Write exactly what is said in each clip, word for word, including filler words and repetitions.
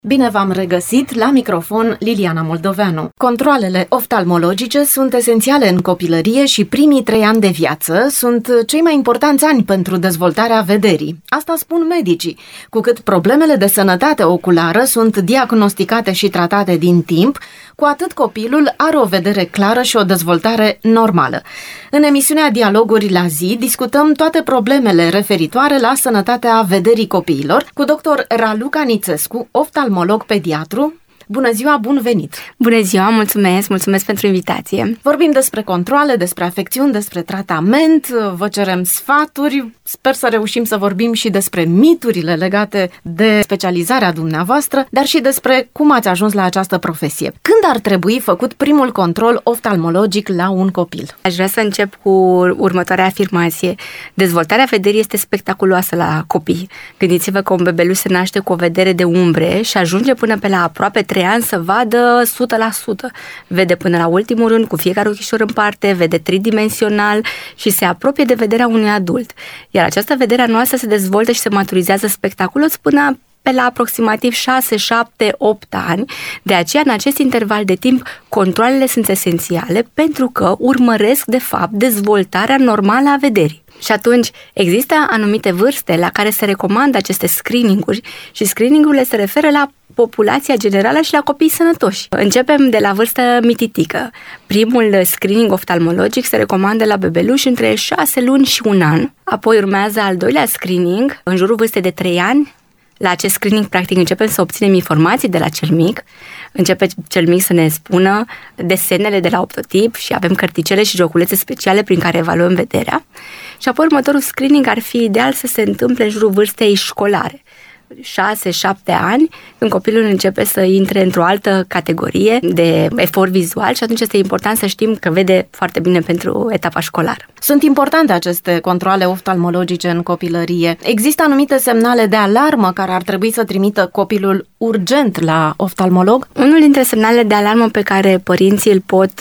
Bine v-am regăsit, la microfon Liliana Moldoveanu. Controalele oftalmologice sunt esențiale în copilărie și primii trei ani de viață sunt cei mai importanți ani pentru dezvoltarea vederii. Asta spun medicii. Cu cât problemele de sănătate oculară sunt diagnosticate și tratate din timp, cu atât copilul are o vedere clară și o dezvoltare normală. În emisiunea Dialoguri la zi discutăm toate problemele referitoare la sănătatea vederii copiilor cu doctor Raluca Nițescu, oftalmolog pediatru. Bună ziua, bun venit! Bună ziua, mulțumesc, mulțumesc pentru invitație. Vorbim despre controale, despre afecțiuni, despre tratament, vă cerem sfaturi, sper să reușim să vorbim și despre miturile legate de specializarea dumneavoastră, dar și despre cum ați ajuns la această profesie. Când ar trebui făcut primul control oftalmologic la un copil? Aș vrea să încep cu următoarea afirmație. Dezvoltarea vederii este spectaculoasă la copii. Gândiți-vă că un bebeluș se naște cu o vedere de umbre și ajunge până pe la aproape trei ani să vadă o sută la sută. Vede până la ultimul rând, cu fiecare ochișor în parte, vede tridimensional și se apropie de vederea unui adult. Iar această vedere a noastră se dezvoltă și se maturizează spectaculos până pe la aproximativ șase, șapte, opt ani. De aceea, în acest interval de timp, controalele sunt esențiale pentru că urmăresc, de fapt, dezvoltarea normală a vederii. Și atunci există anumite vârste la care se recomandă aceste screening-uri și screening-urile se referă la populația generală și la copiii sănătoși. Începem de la vârstă mititică. Primul screening oftalmologic se recomandă la bebeluși între șase luni și un an. Apoi urmează al doilea screening în jurul vârstei de trei ani. La acest screening, practic, începem să obținem informații de la cel mic. Începe cel mic să ne spună desenele de la optotip și avem cărticele și joculețe speciale prin care evaluăm vederea. Și apoi următorul screening ar fi ideal să se întâmple în jurul vârstei școlare. șase șapte ani, când copilul începe să intre într-o altă categorie de efort vizual și atunci este important să știm că vede foarte bine pentru etapa școlară. Sunt importante aceste controale oftalmologice în copilărie. Există anumite semnale de alarmă care ar trebui să trimită copilul urgent la oftalmolog? Unul dintre semnalele de alarmă pe care părinții îl pot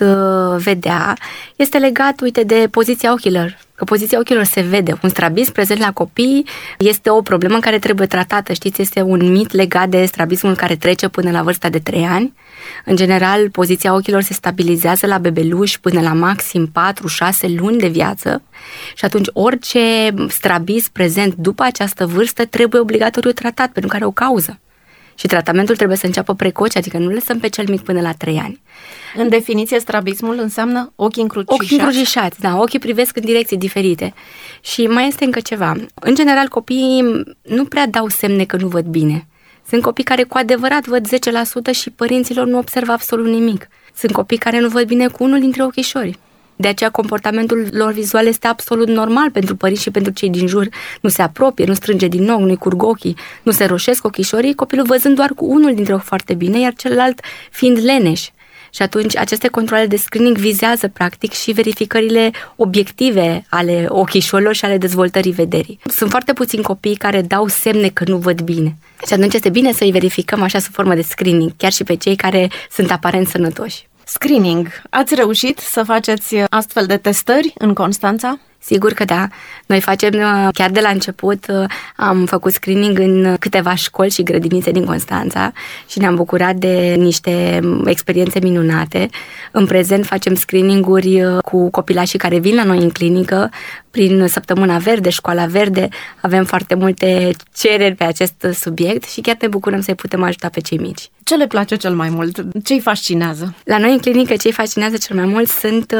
vedea este legat, uite, de poziția ochilor. Că poziția ochilor se vede. Un strabism prezent la copii este o problemă care trebuie tratată. Știți, este un mit legat de strabismul care trece până la vârsta de trei ani. În general, poziția ochilor se stabilizează la bebeluși până la maxim patru șase luni de viață și atunci orice strabism prezent după această vârstă trebuie obligatoriu tratat, pentru că are o cauză. Și tratamentul trebuie să înceapă precoce, adică nu lăsăm pe cel mic până la trei ani. În definiție, strabismul înseamnă ochi încrucișați? Ochi încrucișați, da, ochii privesc în direcții diferite. Și mai este încă ceva. În general, copiii nu prea dau semne că nu văd bine. Sunt copii care cu adevărat văd zece la sută și părinților nu observă absolut nimic. Sunt copii care nu văd bine cu unul dintre ochișori. De aceea comportamentul lor vizual este absolut normal pentru părinți și pentru cei din jur. Nu se apropie, nu strânge din nou, nu-i curg ochii, nu se roșesc ochișorii, copilul văzând doar cu unul dintre ochi foarte bine, iar celălalt fiind leneș. Și atunci aceste controale de screening vizează practic și verificările obiective ale ochișorilor și ale dezvoltării vederii. Sunt foarte puțini copii care dau semne că nu văd bine. Și atunci este bine să îi verificăm așa sub formă de screening, chiar și pe cei care sunt aparent sănătoși. Screening. Ați reușit să faceți astfel de testări în Constanța? Sigur că da. Noi facem, chiar de la început, am făcut screening în câteva școli și grădinițe din Constanța și ne-am bucurat de niște experiențe minunate. În prezent facem screening-uri cu copilașii care vin la noi în clinică prin Săptămâna Verde, Școala Verde. Avem foarte multe cereri pe acest subiect și chiar ne bucurăm să-i putem ajuta pe cei mici. Ce le place cel mai mult? Ce-i fascinează? La noi în clinică ce-i fascinează cel mai mult sunt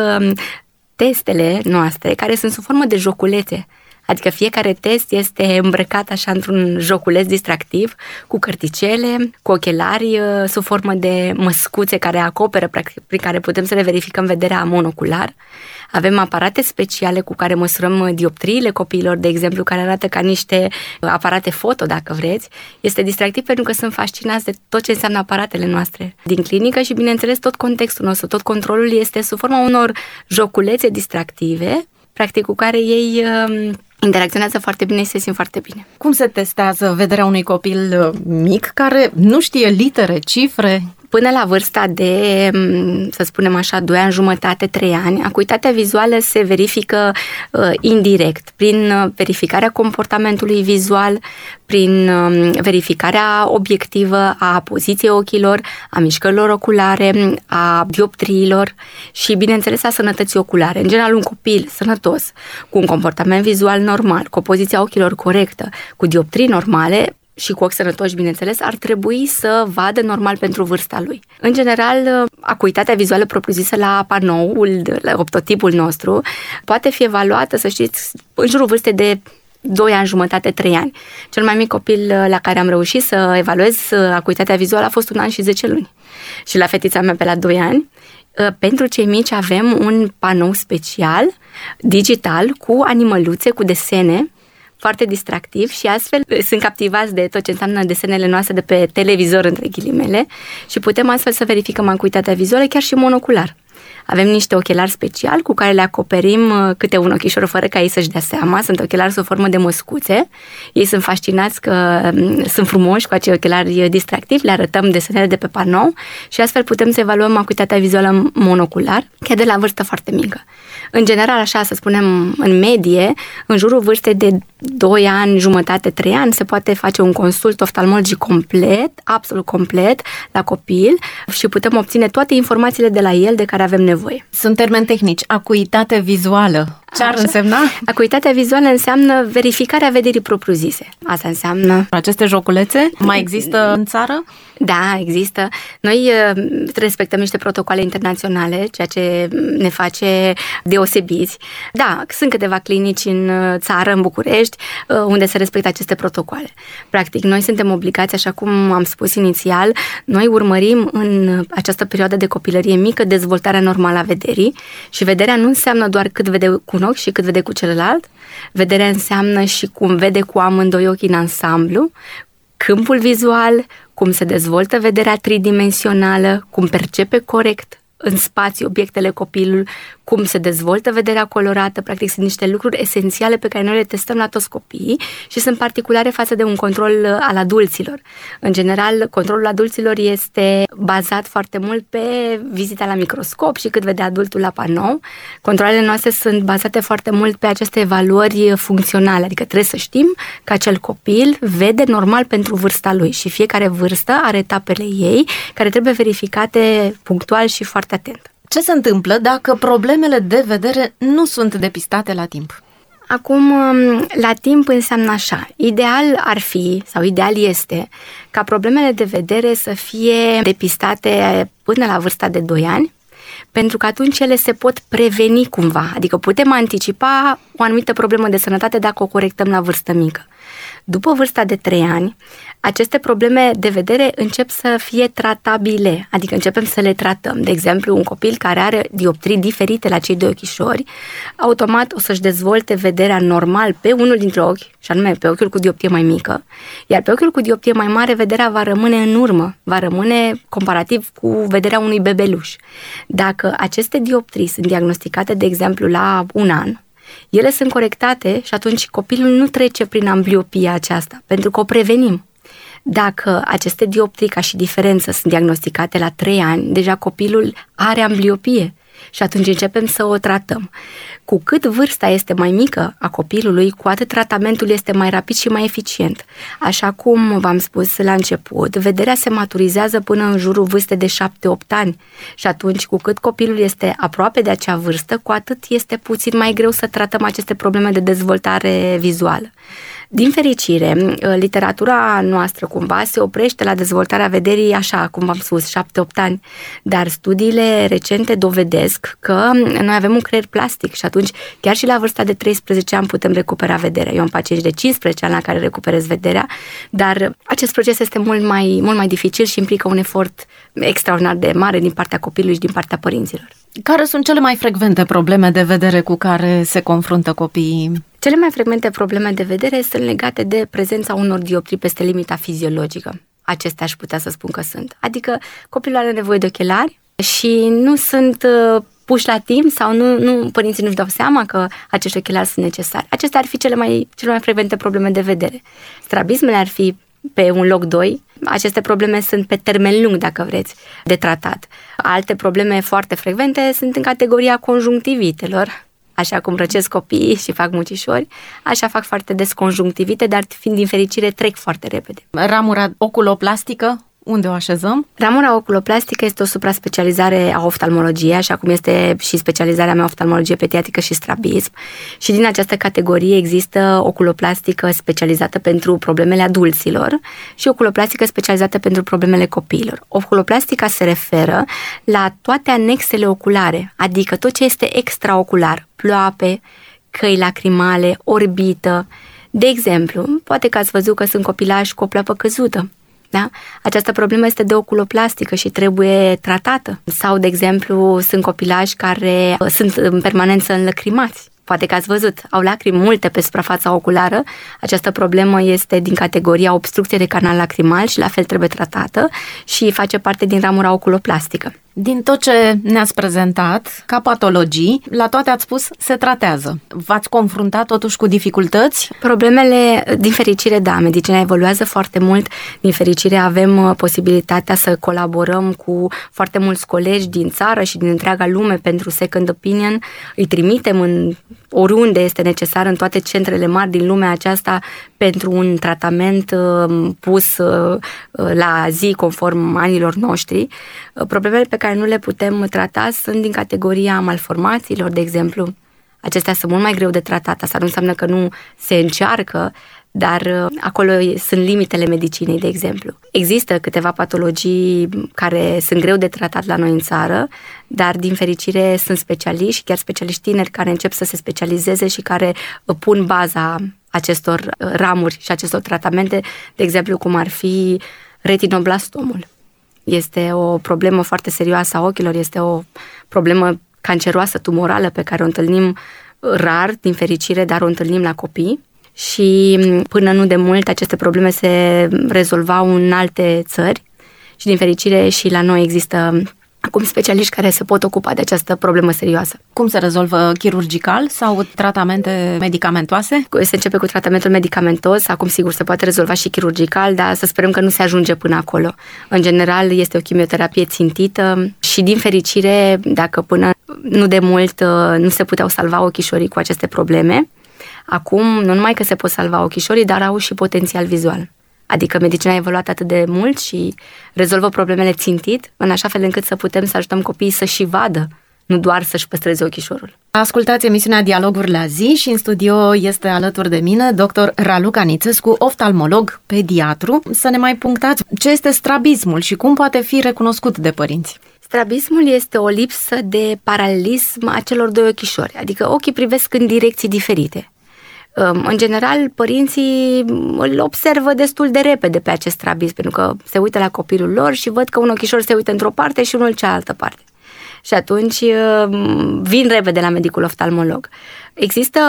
testele noastre, care sunt sub formă de joculețe. Adică fiecare test este îmbrăcat așa într-un joculeț distractiv, cu cărticele, cu ochelari sub formă de măscuțe care acoperă, practic, prin care putem să le verificăm vederea monocular. Avem aparate speciale cu care măsurăm dioptriile copiilor, de exemplu, care arată ca niște aparate foto, dacă vreți. Este distractiv pentru că sunt fascinați de tot ce înseamnă aparatele noastre din clinică și, bineînțeles, tot contextul nostru, tot controlul este sub forma unor joculețe distractive, practic cu care ei uh, interacționează foarte bine și se simt foarte bine. Cum se testează vederea unui copil mic care nu știe litere, cifre? Până la vârsta de, să spunem așa, doi ani jumătate, trei ani, acuitatea vizuală se verifică uh, indirect, prin uh, verificarea comportamentului vizual, prin uh, verificarea obiectivă a poziției ochilor, a mișcărilor oculare, a dioptriilor și, bineînțeles, a sănătății oculare. În general, un copil sănătos, cu un comportament vizual normal, cu o poziție a ochilor corectă, cu dioptrii normale, și cu ochi sănătoși, bineînțeles, ar trebui să vadă normal pentru vârsta lui. În general, acuitatea vizuală propriu-zisă la panoul, la optotipul nostru, poate fi evaluată, să știți, în jurul vârstei de doi ani jumătate, trei ani. Cel mai mic copil la care am reușit să evaluez acuitatea vizuală a fost un an și zece luni. Și la fetița mea pe la doi ani, pentru cei mici avem un panou special, digital, cu animăluțe, cu desene, foarte distractiv și astfel sunt captivați de tot ce înseamnă desenele noastre de pe televizor, între ghilimele, și putem astfel să verificăm acuitatea vizuală chiar și monocular. Avem niște ochelari speciali cu care le acoperim câte un ochișor fără ca ei să-și dea seama. Sunt ochelari sub formă de măscuțe. Ei sunt fascinați că sunt frumoși cu acei ochelari distractivi, le arătăm desenele de pe panou și astfel putem să evaluăm acuitatea vizuală monocular, chiar de la vârstă foarte mică. În general, așa să spunem, în medie, în jurul vârstei de doi ani, jumătate, trei ani, se poate face un consult oftalmologic complet, absolut complet, la copil și putem obține toate informațiile de la el de care avem nevoie. Sunt termeni tehnici. Acuitate vizuală. Ce ar însemna? Acuitatea vizuală înseamnă verificarea vederii propriu-zise. Asta înseamnă... Aceste joculețe mai există în țară? Da, există. Noi respectăm niște protocoale internaționale, ceea ce ne face deosebiți. Da, sunt câteva clinici în țară, în București, unde se respectă aceste protocoale. Practic, noi suntem obligați, așa cum am spus inițial, noi urmărim în această perioadă de copilărie mică dezvoltarea normală a vederii și vederea nu înseamnă doar cât vede cu un ochi și cât vede cu celălalt. Vederea înseamnă și cum vede cu amândoi ochii în ansamblu, câmpul vizual, cum se dezvoltă vederea tridimensională, cum percepe corect în spațiu obiectele copilul, cum se dezvoltă vederea colorată. Practic sunt niște lucruri esențiale pe care noi le testăm la toți copiii și sunt particulare față de un control al adulților. În general, controlul adulților este bazat foarte mult pe vizita la microscop și cât vede adultul la panou. Controlele noastre sunt bazate foarte mult pe aceste evaluări funcționale, adică trebuie să știm că acel copil vede normal pentru vârsta lui și fiecare vârstă are etapele ei care trebuie verificate punctual și foarte atent. Ce se întâmplă dacă problemele de vedere nu sunt depistate la timp? Acum, la timp înseamnă așa. Ideal ar fi, sau ideal este, ca problemele de vedere să fie depistate până la vârsta de doi ani, pentru că atunci ele se pot preveni cumva, adică putem anticipa o anumită problemă de sănătate dacă o corectăm la vârstă mică. După vârsta de trei ani, aceste probleme de vedere încep să fie tratabile, adică începem să le tratăm. De exemplu, un copil care are dioptrii diferite la cei doi ochișori, automat o să-și dezvolte vederea normal pe unul dintre ochi, și anume pe ochiul cu dioptrie mai mică, iar pe ochiul cu dioptrie mai mare vederea va rămâne în urmă, va rămâne comparativ cu vederea unui bebeluș. Dacă aceste dioptrii sunt diagnosticate, de exemplu, la un an, ele sunt corectate și atunci copilul nu trece prin ambliopia aceasta, pentru că o prevenim. Dacă aceste dioptrii ca și diferență sunt diagnosticate la trei ani, deja copilul are ambliopie și atunci începem să o tratăm. Cu cât vârsta este mai mică a copilului, cu atât tratamentul este mai rapid și mai eficient. Așa cum v-am spus la început, vederea se maturizează până în jurul vârstei de șapte opt ani și atunci cu cât copilul este aproape de acea vârstă, cu atât este puțin mai greu să tratăm aceste probleme de dezvoltare vizuală. Din fericire, literatura noastră cumva se oprește la dezvoltarea vederii așa, cum v-am spus, șapte opt ani, dar studiile recente dovedesc că noi avem un creier plastic și atunci chiar și la vârsta de treisprezece ani putem recupera vederea. Eu am pacienți de cincisprezece ani la care recuperez vederea, dar acest proces este mult mai, mult mai dificil și implică un efort extraordinar de mare din partea copilului și din partea părinților. Care sunt cele mai frecvente probleme de vedere cu care se confruntă copiii? Cele mai frecvente probleme de vedere sunt legate de prezența unor dioptrii peste limita fiziologică. Acestea aș putea să spun că sunt. Adică copilul are nevoie de ochelari și nu sunt uh, puși la timp sau nu, nu, părinții nu-și dau seama că acești ochelari sunt necesari. Acestea ar fi cele mai, cele mai frecvente probleme de vedere. Strabismele ar fi pe un loc doi. Aceste probleme sunt pe termen lung, dacă vreți, de tratat. Alte probleme foarte frecvente sunt în categoria conjunctivitelor. Așa cum răcesc copiii și fac mucișori, așa fac foarte des conjunctivite, dar fiind din fericire trec foarte repede. Ramura oculoplastică, unde o așezăm? Ramura oculoplastică este o supraspecializare a oftalmologiei, așa cum este și specializarea mea oftalmologie pediatrică și strabism. Și din această categorie există oculoplastică specializată pentru problemele adulților și oculoplastică specializată pentru problemele copiilor. Oculoplastica se referă la toate anexele oculare, adică tot ce este extraocular, ploape, căi lacrimale, orbită. De exemplu, poate că ați văzut că sunt copilași cu o pleoapă căzută. Da? Această problemă este de oculoplastică și trebuie tratată. Sau, de exemplu, sunt copilași care sunt în permanență înlăcrimați. Poate că ați văzut, au lacrimi multe pe suprafața oculară. Această problemă este din categoria obstrucție de canal lacrimal și la fel trebuie tratată și face parte din ramura oculoplastică. Din tot ce ne-ați prezentat, ca patologii, la toate ați spus, se tratează. V-ați confruntat totuși cu dificultăți? Problemele, din fericire, da, medicina evoluează foarte mult. Din fericire avem posibilitatea să colaborăm cu foarte mulți colegi din țară și din întreaga lume pentru second opinion. Îi trimitem în oriunde este necesar, în toate centrele mari din lumea aceasta, pentru un tratament uh, pus uh, la zi conform anilor noștri. Uh, problemele pe care nu le putem trata sunt din categoria malformațiilor, de exemplu. Acestea sunt mult mai greu de tratat. Asta nu înseamnă că nu se încearcă, dar uh, acolo sunt limitele medicinei, de exemplu. Există câteva patologii care sunt greu de tratat la noi în țară, dar din fericire sunt specialiști, chiar specialiști tineri care încep să se specializeze și care pun baza acestor ramuri și acestor tratamente, de exemplu cum ar fi retinoblastomul. Este o problemă foarte serioasă a ochilor, este o problemă canceroasă, tumorală, pe care o întâlnim rar, din fericire, dar o întâlnim la copii. Și până nu de mult aceste probleme se rezolvau în alte țări și din fericire și la noi există acum specialiști care se pot ocupa de această problemă serioasă. Cum se rezolvă? Chirurgical sau tratamente medicamentoase? Se începe cu tratamentul medicamentos, acum sigur se poate rezolva și chirurgical, dar să sperăm că nu se ajunge până acolo. În general este o chimioterapie țintită și din fericire, dacă până nu de mult nu se puteau salva ochișorii cu aceste probleme, acum nu numai că se pot salva ochișorii, dar au și potențial vizual. Adică medicina a evoluat atât de mult și rezolvă problemele țintit, în așa fel încât să putem să ajutăm copiii să și vadă, nu doar să-și păstreze ochișorul. Ascultați emisiunea Dialoguri la zi și în studio este alături de mine doctor Raluca Nițescu, oftalmolog, pediatru. Să ne mai punctați ce este strabismul și cum poate fi recunoscut de părinți. Strabismul este o lipsă de paralelism a celor doi ochișori, adică ochii privesc în direcții diferite. În general, părinții îl observă destul de repede pe acest strabism, pentru că se uită la copilul lor și văd că un ochișor se uită într-o parte și unul cealaltă parte. Și atunci vin repede la medicul oftalmolog. Există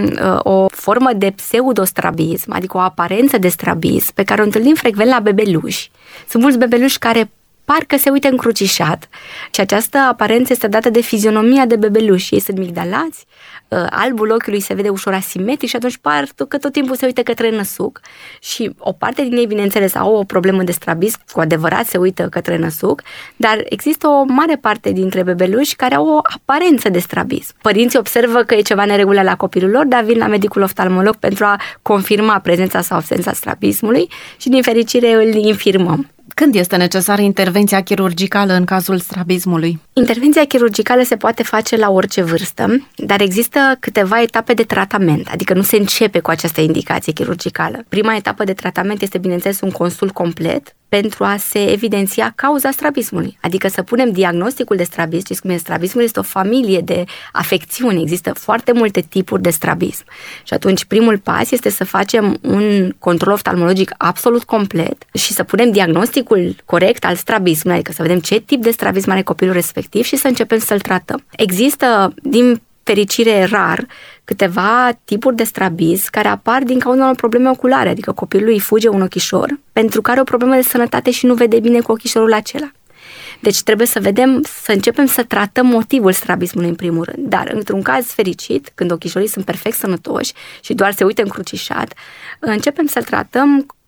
o formă de pseudostrabism, adică o aparență de strabism, pe care o întâlnim frecvent la bebeluși. Sunt mulți bebeluși care parcă se uită încrucișat și această aparență este dată de fizionomia de bebeluși. Ei sunt migdalați, albul ochiului se vede ușor asimetric și atunci par că tot timpul se uită către năsuc și o parte din ei, bineînțeles, au o problemă de strabism, cu adevărat se uită către năsuc, dar există o mare parte dintre bebeluși care au o aparență de strabism. Părinții observă că e ceva neregulă la copilul lor, dar vin la medicul oftalmolog pentru a confirma prezența sau absența strabismului și din fericire îl infirmăm. Când este necesară intervenția chirurgicală în cazul strabismului? Intervenția chirurgicală se poate face la orice vârstă, dar există câteva etape de tratament, adică nu se începe cu această indicație chirurgicală. Prima etapă de tratament este, bineînțeles, un consult complet pentru a se evidenția cauza strabismului, adică să punem diagnosticul de strabism. Știți cum e? Strabismul este o familie de afecțiuni, există foarte multe tipuri de strabism. Și atunci primul pas este să facem un control oftalmologic absolut complet și să punem diagnosticul corect al strabismului, adică să vedem ce tip de strabism are copilul respectiv și să începem să-l tratăm. Există, din fericire rar, câteva tipuri de strabism care apar din cauza unor probleme oculare, adică copilul îi fuge un ochișor pentru că are o problemă de sănătate și nu vede bine cu ochișorul acela. Deci trebuie să vedem, să începem să tratăm motivul strabismului în primul rând. Dar într-un caz fericit, când ochișorii sunt perfect sănătoși și doar se uită încrucișat, începem să-l tratăm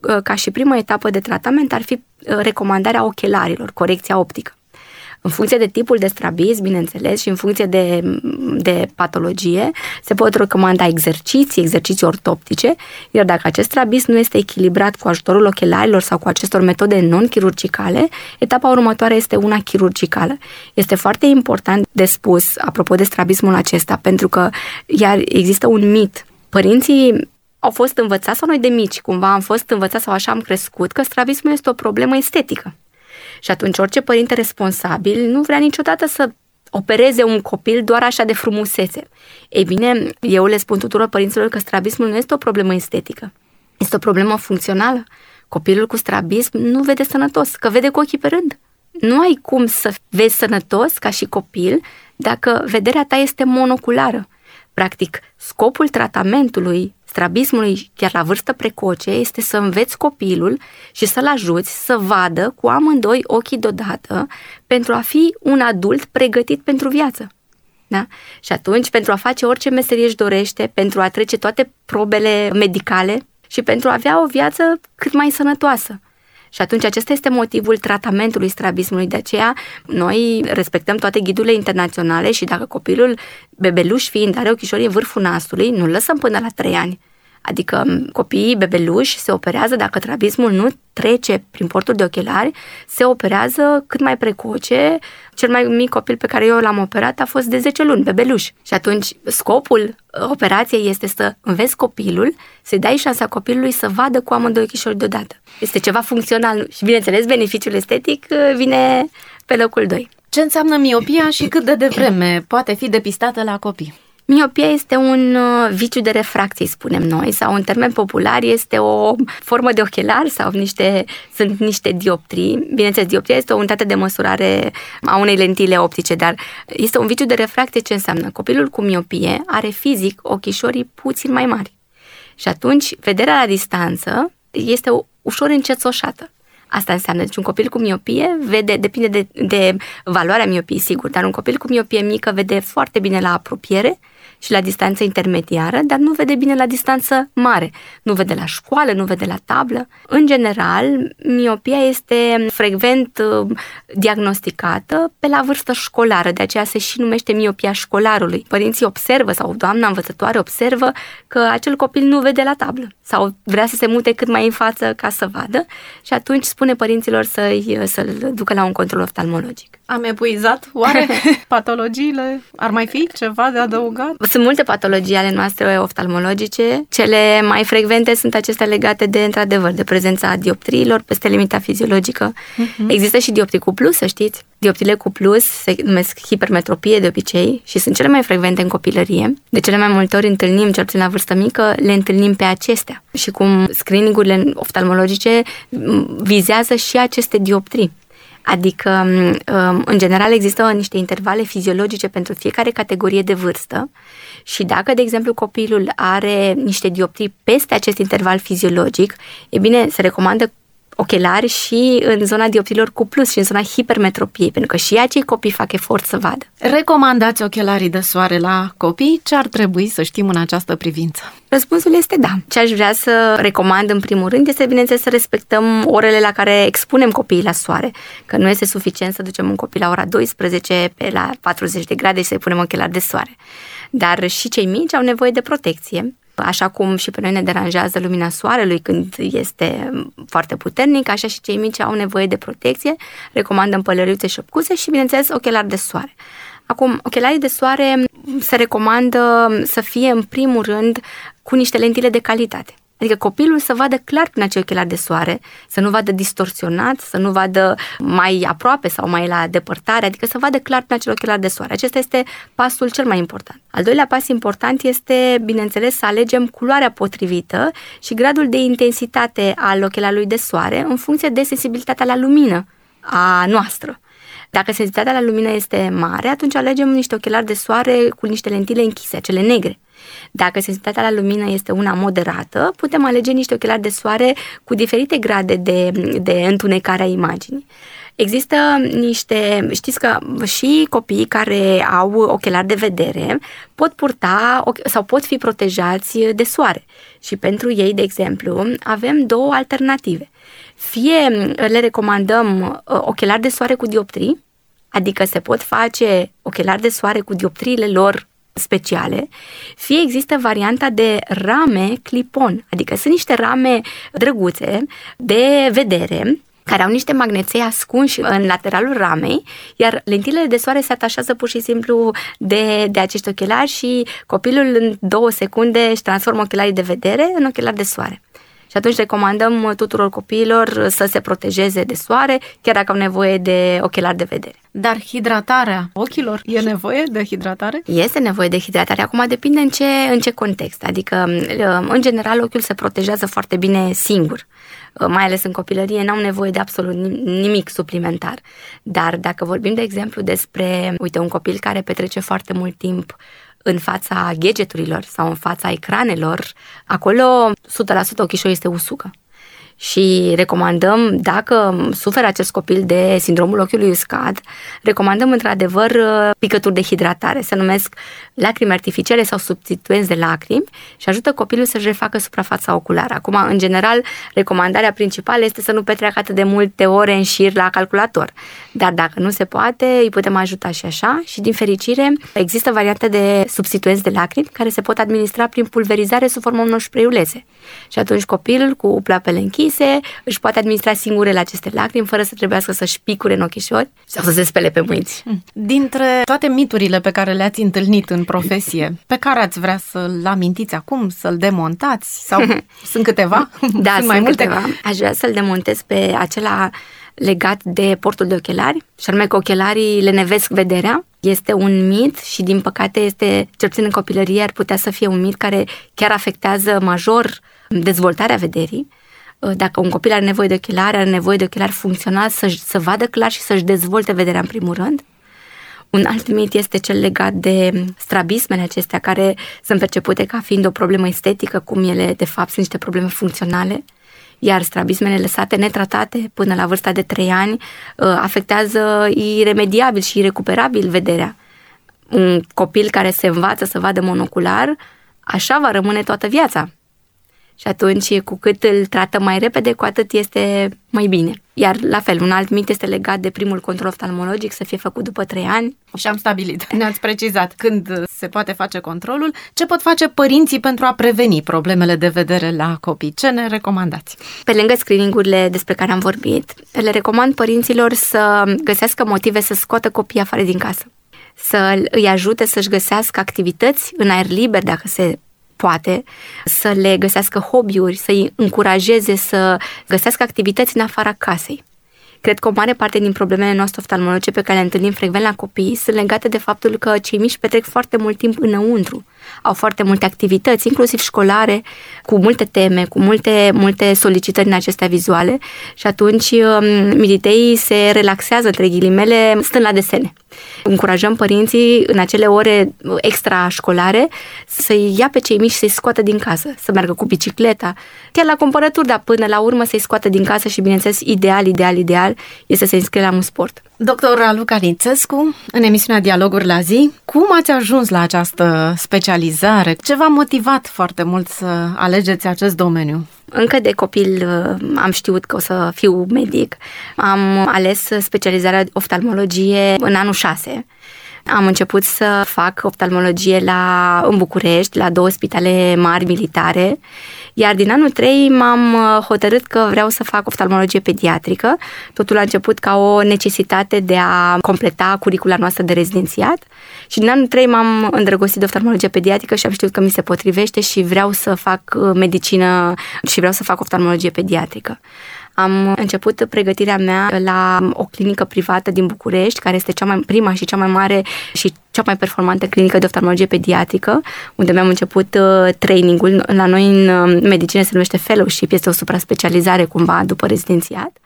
ca și primă etapă de tratament, ar fi recomandarea ochelarilor, corecția optică. În funcție de tipul de strabism, bineînțeles, și în funcție de, de patologie, se pot recomanda exerciții, exerciții ortoptice, iar dacă acest strabism nu este echilibrat cu ajutorul ochelarilor sau cu acestor metode non-chirurgicale, etapa următoare este una chirurgicală. Este foarte important de spus, apropo de strabismul acesta, pentru că iar există un mit. Părinții au fost învățați, sau noi de mici, cumva am fost învățați sau așa am crescut, că strabismul este o problemă estetică. Și atunci orice părinte responsabil nu vrea niciodată să opereze un copil doar așa de frumusețe. Ei bine, eu le spun tuturor părinților că strabismul nu este o problemă estetică. Este o problemă funcțională. Copilul cu strabism nu vede sănătos, că vede cu ochii pe rând. Nu ai cum să vezi sănătos ca și copil dacă vederea ta este monoculară. Practic, scopul tratamentului strabismului chiar la vârstă precoce este să înveți copilul și să-l ajuți să vadă cu amândoi ochii deodată pentru a fi un adult pregătit pentru viață. Da? Și atunci, pentru a face orice meserie își dorește, pentru a trece toate probele medicale și pentru a avea o viață cât mai sănătoasă. Și atunci acesta este motivul tratamentului strabismului. De aceea noi respectăm toate ghidurile internaționale și dacă copilul, bebeluș fiind, are ochișorii în vârful nasului, nu-l lăsăm până la trei ani. Adică copiii bebeluși se operează, dacă strabismul nu trece prin portul de ochelari, se operează cât mai precoce. Cel mai mic copil pe care eu l-am operat a fost de zece luni, bebeluș. Și atunci scopul operației este să înveți copilul, să-i dai șansa copilului să vadă cu amândoi ochișori deodată. Este ceva funcțional și, bineînțeles, beneficiul estetic vine pe locul doi. Ce înseamnă miopia și cât de devreme poate fi depistată la copii? Miopia este un viciu de refracție, spunem noi, sau în termen popular este o formă de ochelari sau niște, sunt niște dioptrii. Bineînțeles, dioptria este o unitate de măsurare a unei lentile optice, dar este un viciu de refracție. Ce înseamnă? Copilul cu miopie are fizic ochișorii puțin mai mari și atunci vederea la distanță este ușor încețoșată. Asta înseamnă, deci un copil cu miopie vede, depinde de, de valoarea miopiei, sigur, dar un copil cu miopie mică vede foarte bine la apropiere și la distanță intermediară, dar nu vede bine la distanță mare. Nu vede la școală, nu vede la tablă. În general, miopia este frecvent diagnosticată pe la vârstă școlară, de aceea se și numește miopia școlarului. Părinții observă sau doamna învățătoare observă că acel copil nu vede la tablă sau vrea să se mute cât mai în față ca să vadă și atunci spune părinților să-i, să-l ducă la un control oftalmologic. Am epuizat oare patologiile? Ar mai fi ceva de adăugat? Sunt multe patologii ale noastre oftalmologice. Cele mai frecvente sunt acestea legate de, într-adevăr, de prezența dioptriilor peste limita fiziologică. Uh-huh. Există și dioptrii cu plus, să știți. Dioptriile cu plus se numesc hipermetropie de obicei și sunt cele mai frecvente în copilărie. De cele mai multe ori întâlnim, cel puțin la vârstă mică, le întâlnim pe acestea. Și cum screening-urile oftalmologice vizează și aceste dioptrii. Adică, în general, există niște intervale fiziologice pentru fiecare categorie de vârstă și dacă, de exemplu, copilul are niște dioptrii peste acest interval fiziologic, e bine, se recomandă ochelari și în zona dioptrilor cu plus și în zona hipermetropiei, pentru că și acei copii fac efort să vadă. Recomandați ochelarii de soare la copii? Ce ar trebui să știm în această privință? Răspunsul este da. Ce aș vrea să recomand în primul rând este, bineînțeles, să respectăm orele la care expunem copiii la soare, că nu este suficient să ducem un copil la ora douăsprezece pe la patruzeci de grade și să-i punem ochelari de soare. Dar și cei mici au nevoie de protecție. Așa cum și pe noi ne deranjează lumina soarelui când este foarte puternic, așa și cei mici au nevoie de protecție, recomandăm pălăriuțe și șopcuțe și, bineînțeles, ochelari de soare. Acum, ochelarii de soare se recomandă să fie, în primul rând, cu niște lentile de calitate. Adică copilul să vadă clar prin acei ochelari de soare, să nu vadă distorsionat, să nu vadă mai aproape sau mai la depărtare, adică să vadă clar prin acel ochelari de soare. Acesta este pasul cel mai important. Al doilea pas important este, bineînțeles, să alegem culoarea potrivită și gradul de intensitate al ochelarului de soare în funcție de sensibilitatea la lumină a noastră. Dacă sensibilitatea la lumină este mare, atunci alegem niște ochelari de soare cu niște lentile închise, cele negre. Dacă sensibilitatea la lumină este una moderată, putem alege niște ochelari de soare cu diferite grade de, de întunecare a imaginii. Există niște, știți că și copiii care au ochelari de vedere pot purta sau pot fi protejați de soare. Și pentru ei, de exemplu, avem două alternative. Fie le recomandăm ochelari de soare cu dioptrii, adică se pot face ochelari de soare cu dioptriile lor speciale, fie există varianta de rame clip-on, adică sunt niște rame drăguțe de vedere care au niște magneței ascunși în lateralul ramei, iar lentilele de soare se atașează pur și simplu de, de acești ochelari și copilul în două secunde își transformă ochelarii de vedere în ochelari de soare. Și atunci recomandăm tuturor copiilor să se protejeze de soare, chiar dacă au nevoie de ochelari de vedere. Dar hidratarea ochilor, e nevoie de hidratare? Este nevoie de hidratare. Acum depinde în ce, în ce context. Adică, în general, ochiul se protejează foarte bine singur. Mai ales în copilărie, n-au nevoie de absolut nimic suplimentar. Dar dacă vorbim, de exemplu, despre, uite, un copil care petrece foarte mult timp în fața gadgeturilor sau în fața ecranelor, acolo o sută la sută ochișorul este usucă. Și recomandăm, dacă suferă acest copil de sindromul ochiului uscat, recomandăm într-adevăr picături de hidratare, se numesc lacrimi artificiale sau substituenți de lacrimi și ajută copilul să-și refacă suprafața oculară. Acum, în general, recomandarea principală este să nu petreacă atât de multe ore în șir la calculator. Dar dacă nu se poate, îi putem ajuta și așa și, din fericire, există variante de substituenți de lacrimi care se pot administra prin pulverizare sub formă unor spreiulețe. Și atunci copilul cu pleoapele închise își poate administra singurele aceste lacrimi fără să trebuiască să-și picure în ochișori sau să se spele pe mâini. Dintre toate miturile pe care le-ați întâlnit în profesie, pe care ați vrea să-l amintiți acum, să-l demontați? Sau sunt câteva? Da, sunt, mai multe? câteva. Aș vrea să-l demontez pe acela legat de portul de ochelari, și anume că ochelarii lenevesc vederea. Este un mit și, din păcate, este, cel puțin în copilărie, ar putea să fie un mit care chiar afectează major dezvoltarea vederii. Dacă un copil are nevoie de ochelari, are nevoie de ochelari funcționali să, să vadă clar și să-și dezvolte vederea în primul rând. Un alt mit este cel legat de strabismele acestea, care sunt percepute ca fiind o problemă estetică, cum ele de fapt sunt niște probleme funcționale. Iar strabismele lăsate netratate până la vârsta de trei ani afectează iremediabil și irecuperabil vederea. Un copil care se învață să vadă monocular, așa va rămâne toată viața. Și atunci, cu cât îl tratăm mai repede, cu atât este mai bine. Iar, la fel, un alt mit este legat de primul control oftalmologic, să fie făcut după trei ani. Și am stabilit. Ne-ați precizat când se poate face controlul. Ce pot face părinții pentru a preveni problemele de vedere la copii? Ce ne recomandați? Pe lângă screening-urile despre care am vorbit, le recomand părinților să găsească motive să scoată copiii afară din casă. Să îi ajute să-și găsească activități în aer liber, dacă se poate, să le găsească hobby-uri, să-i încurajeze să găsească activități în afara casei. Cred că o mare parte din problemele noastre oftalmologice pe care le întâlnim frecvent la copii sunt legate de faptul că cei mici petrec foarte mult timp înăuntru. Au foarte multe activități, inclusiv școlare, cu multe teme, cu multe, multe solicitări în acestea vizuale și atunci mititeii se relaxează, între ghilimele, stând la desene. Încurajăm părinții în acele ore extrașcolare să-i ia pe cei mici, să-i scoată din casă, să meargă cu bicicleta, chiar la cumpărături, dar până la urmă să-i scoată din casă și, bineînțeles, ideal, ideal, ideal este să se înscrie la un sport. Doctor Raluca Nițescu, în emisiunea Dialoguri la zi, cum ați ajuns la această specializare? Ce v-a motivat foarte mult să alegeți acest domeniu? Încă de copil am știut că o să fiu medic. Am ales specializarea oftalmologie în anul șase. Am început să fac oftalmologie la, în București, la două spitale mari militare, iar din anul trei m-am hotărât că vreau să fac oftalmologie pediatrică. Totul a început ca o necesitate de a completa curicula noastră de rezidențiat și din anul trei m-am îndrăgostit de oftalmologie pediatrică și am știut că mi se potrivește și vreau să fac medicină și vreau să fac oftalmologie pediatrică. Am început pregătirea mea la o clinică privată din București, care este cea mai prima și cea mai mare și cea mai performantă clinică de oftalmologie pediatrică, unde mi-am început trainingul. La noi în medicină se numește fellowship, este o supra-specializare cumva după rezidențiat.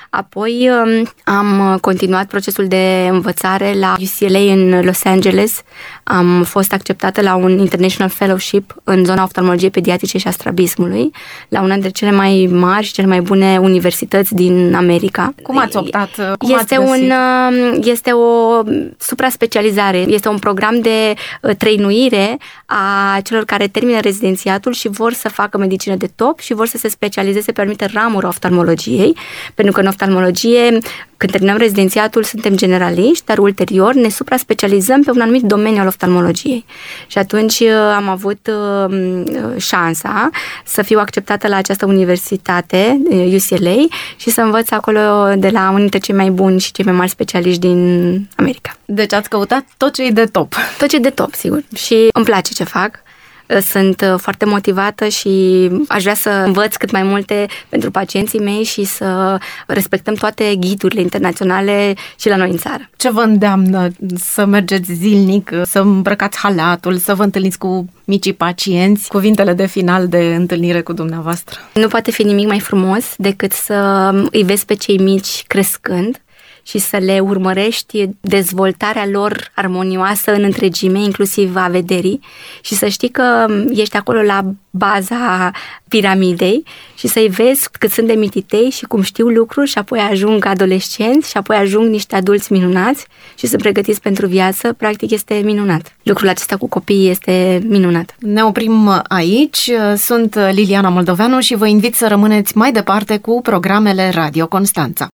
Apoi am continuat procesul de învățare la U C L A în Los Angeles, Am fost acceptată la un International Fellowship în zona oftalmologiei pediatrice și a strabismului, la una dintre cele mai mari și cele mai bune universități din America. Cum ați optat? Cum este, ați un, este o supra-specializare, este un program de trăinuire a celor care termină rezidențiatul și vor să facă medicină de top și vor să se specializeze pe anumite ramuri oftalmologiei, pentru că în oftalmologie, când terminăm rezidențiatul, suntem generaliști, dar ulterior ne supra-specializăm pe un anumit domeniu al oftalmologiei. Și atunci am avut șansa să fiu acceptată la această universitate, U C L A, și să învăț acolo de la unul dintre cei mai buni și cei mai mari specialiști din America. Deci ați căutat tot ce e de top. Tot ce e de top, sigur. Și îmi place ce fac. Sunt foarte motivată și aș vrea să învăț cât mai multe pentru pacienții mei și să respectăm toate ghidurile internaționale și la noi în țară. Ce vă îndeamnă să mergeți zilnic, să îmbrăcați halatul, să vă întâlniți cu micii pacienți? Cuvintele de final de întâlnire cu dumneavoastră. Nu poate fi nimic mai frumos decât să îi vezi pe cei mici crescând și să le urmărești dezvoltarea lor armonioasă în întregime, inclusiv a vederii, și să știi că ești acolo la baza piramidei și să-i vezi cât sunt de mititei și cum știu lucruri și apoi ajung adolescenți și apoi ajung niște adulți minunați și să pregătiți pentru viață. Practic este minunat. Lucrul acesta cu copiii este minunat. Ne oprim aici. Sunt Liliana Moldoveanu și vă invit să rămâneți mai departe cu programele Radio Constanța.